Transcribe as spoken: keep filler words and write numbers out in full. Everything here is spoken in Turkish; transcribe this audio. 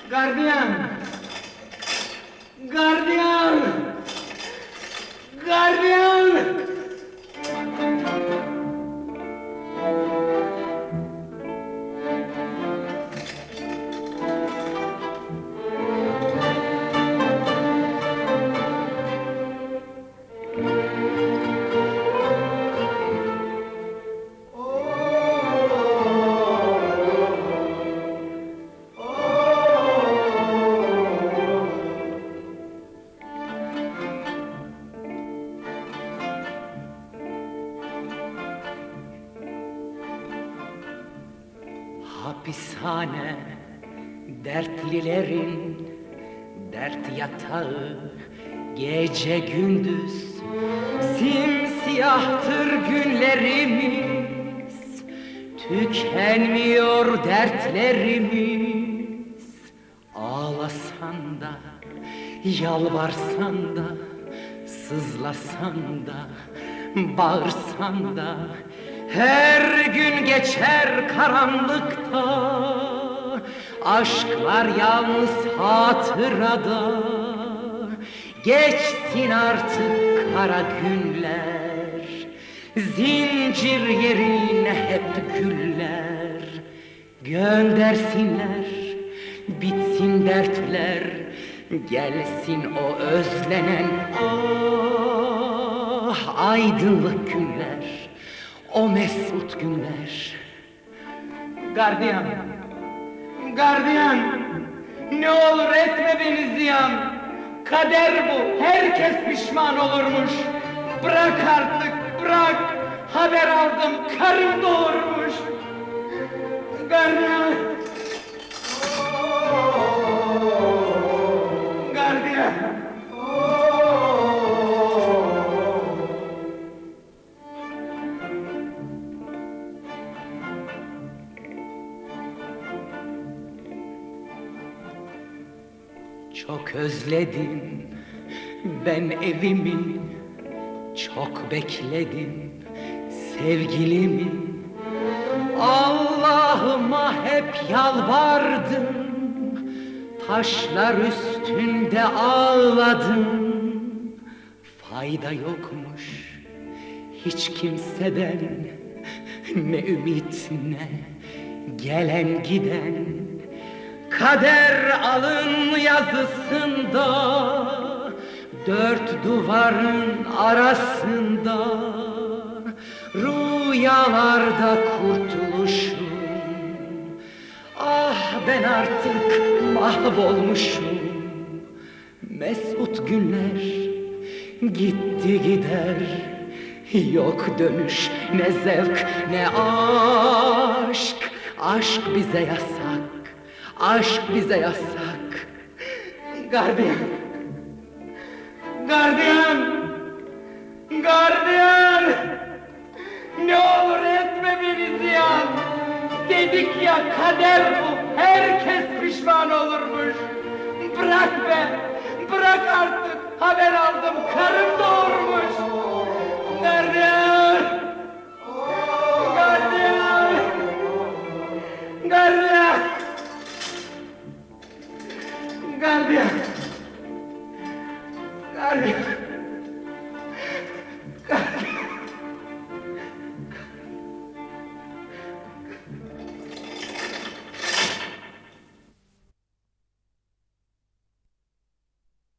Gardiyan! Gardiyan! Gardiyan! Hapishane, dertlilerin dert yatağı, gece gündüz simsiyahtır günlerimiz, tükenmiyor dertlerimiz. Ağlasan da, yalvarsan da, sızlasan da, bağırsan da, her gün geçer karanlıkta. Aşklar yalnız hatırada. Geçsin artık kara günler, zincir yerine hep güller. Göndersinler, bitsin dertler, gelsin o özlenen ah aydınlık günler, o mesut günler. Gardiyan! Gardiyan! Ne olur etme beni ziyan! Kader bu, herkes pişman olurmuş. Bırak artık, bırak! Haber aldım, karım doğurmuş. Gardiyan! Gardiyan! Çok özledim ben evimi, çok bekledim sevgilimi. Allah'ıma hep yalvardım, taşlar üstünde ağladım. Fayda yokmuş hiç kimseden, ne ümit ne gelen giden. Kader alın yazısında, dört duvarın arasında, rüyalarda kurtuluşum. Ah ben artık mahvolmuşum. Mesut günler gitti gider, yok dönüş ne zevk ne aşk. Aşk bize yasak, aşk bize yasak. Gardiyan! Gardiyan! Gardiyan! Ne olur etme beni ziyan! Dedik ya kader bu, herkes pişman olurmuş. Bırak be! Bırak artık! Haber aldım, karım doğurmuş. Gardiyan!